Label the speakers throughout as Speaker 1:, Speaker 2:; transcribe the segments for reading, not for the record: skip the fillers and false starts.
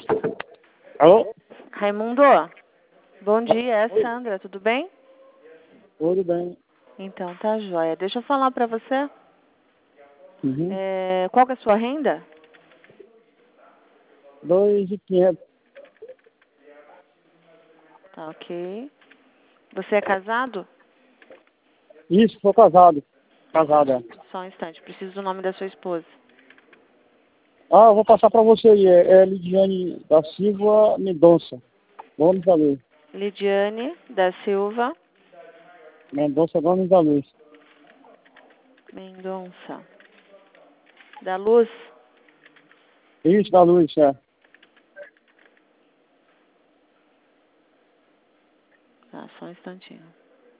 Speaker 1: Alô?
Speaker 2: Raimundo, bom dia, é a Sandra, tudo bem?
Speaker 1: Tudo bem.
Speaker 2: Então, tá joia. Deixa eu falar pra você.
Speaker 1: Uhum.
Speaker 2: Qual que é a sua renda?
Speaker 1: 2.500.
Speaker 2: Tá, ok. Você é casado?
Speaker 1: Isso, sou casado. Casado, é.
Speaker 2: Só um instante, preciso do nome da sua esposa.
Speaker 1: Ah, eu vou passar pra você aí. É Lidiane da Silva Mendonça. Gomes da Luz.
Speaker 2: Lidiane da Silva
Speaker 1: Mendonça Gomes da Luz.
Speaker 2: Mendonça. Da Luz?
Speaker 1: Isso, da Luz, é.
Speaker 2: Tá, só um instantinho.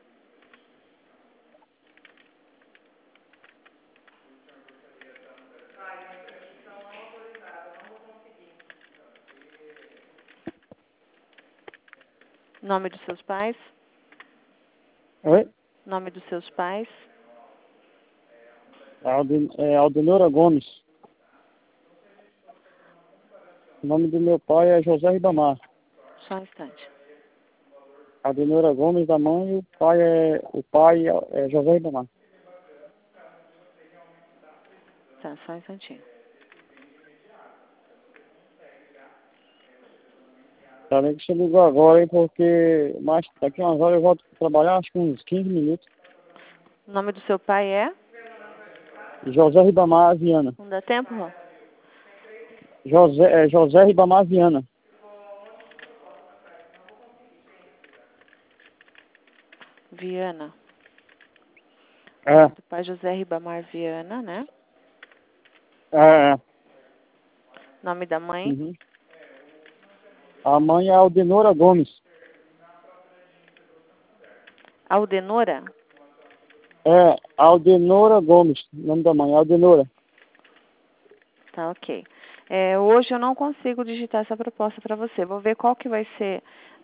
Speaker 2: Nome dos seus pais?
Speaker 1: Oi?
Speaker 2: Nome dos seus pais?
Speaker 1: Aldenora Gomes. O nome do meu pai é José Ribamar.
Speaker 2: Só um instante.
Speaker 1: Aldenora Gomes da mãe e o pai é José Ribamar.
Speaker 2: Tá, só um instantinho.
Speaker 1: Tá bem que você ligou agora, hein, porque daqui umas horas eu volto a trabalhar, acho que uns 15 minutos.
Speaker 2: O nome do seu pai é?
Speaker 1: José Ribamar Viana.
Speaker 2: Não dá tempo, Rô?
Speaker 1: José Ribamar Viana.
Speaker 2: Viana.
Speaker 1: É,
Speaker 2: Do pai José Ribamar Viana, né?
Speaker 1: é.
Speaker 2: Nome da mãe?
Speaker 1: Uhum. A mãe é Aldenora Gomes.
Speaker 2: Aldenora?
Speaker 1: É, Aldenora Gomes, o nome da mãe, Aldenora.
Speaker 2: Tá, ok. Hoje eu não consigo digitar essa proposta para você. Vou ver qual que vai ser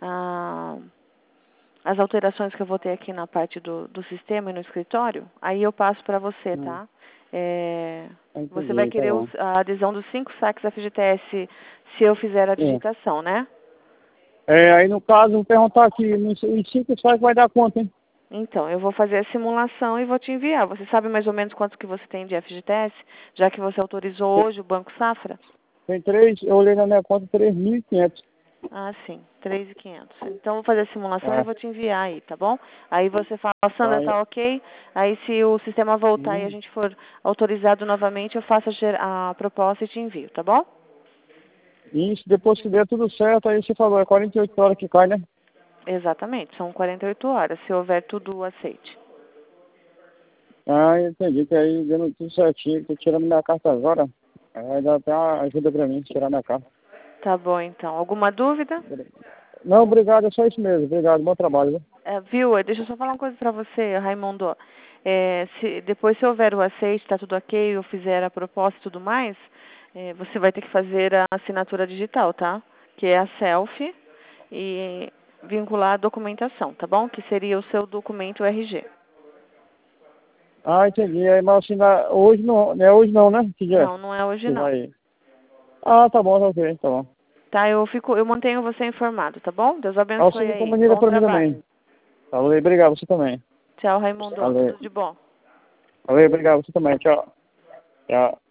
Speaker 2: as alterações que eu vou ter aqui na parte do sistema e no escritório. Aí eu passo para você, tá? Você vai
Speaker 1: Entendi, tá
Speaker 2: querer
Speaker 1: bom.
Speaker 2: a adesão dos 5 saques FGTS se eu fizer a
Speaker 1: É.
Speaker 2: digitação, né?
Speaker 1: Aí no caso, vou perguntar aqui, em 5 sai vai dar quanto, hein?
Speaker 2: Então, eu vou fazer a simulação e vou te enviar. Você sabe mais ou menos quanto que você tem de FGTS, já que você autorizou hoje o Banco Safra?
Speaker 1: Tem 3, eu olhei na minha conta 3.500.
Speaker 2: Ah, sim, 3.500. Então, vou fazer a simulação e
Speaker 1: É.
Speaker 2: vou te enviar aí, tá bom? Aí você fala, Sandra,
Speaker 1: Aí,
Speaker 2: tá ok? Aí, se o sistema voltar e a
Speaker 1: uhum.
Speaker 2: gente for autorizado novamente, eu faço a proposta e te envio, tá bom?
Speaker 1: Isso, depois que der tudo certo, aí você falou, é 48 horas que cai, né?
Speaker 2: Exatamente, são 48 horas, se houver tudo aceite.
Speaker 1: Ah, entendi, que aí dando tudo certinho, tô tirando minha carta agora. Aí dá até uma ajuda pra mim, tirar minha carta.
Speaker 2: Tá bom, então. Alguma dúvida?
Speaker 1: Não, obrigado, é só isso mesmo. Obrigado, bom trabalho, viu?
Speaker 2: Viu? Deixa eu só falar uma coisa pra você, Raimundo. Se houver o aceite, tá tudo ok, eu fizer a proposta e tudo mais, você vai ter que fazer a assinatura digital, tá? Que é a selfie e vincular a documentação, tá bom? Que seria o seu documento RG.
Speaker 1: Ah, entendi. Aí, mas assim, não é hoje não, né? Que dia?
Speaker 2: Não, não é hoje
Speaker 1: Que
Speaker 2: não.
Speaker 1: vai. Ah, tá bom, tá ok, tá bom.
Speaker 2: Tá? Eu mantenho você informado, tá bom? Deus
Speaker 1: Ah, você
Speaker 2: abençoe
Speaker 1: me
Speaker 2: aí.
Speaker 1: comunica
Speaker 2: Bom
Speaker 1: pra mim
Speaker 2: trabalho.
Speaker 1: também. Valeu, obrigado, você também.
Speaker 2: Tchau, Raimundo.
Speaker 1: Valeu.
Speaker 2: Tudo de bom.
Speaker 1: Valeu, obrigado, você também. Tchau. Tchau.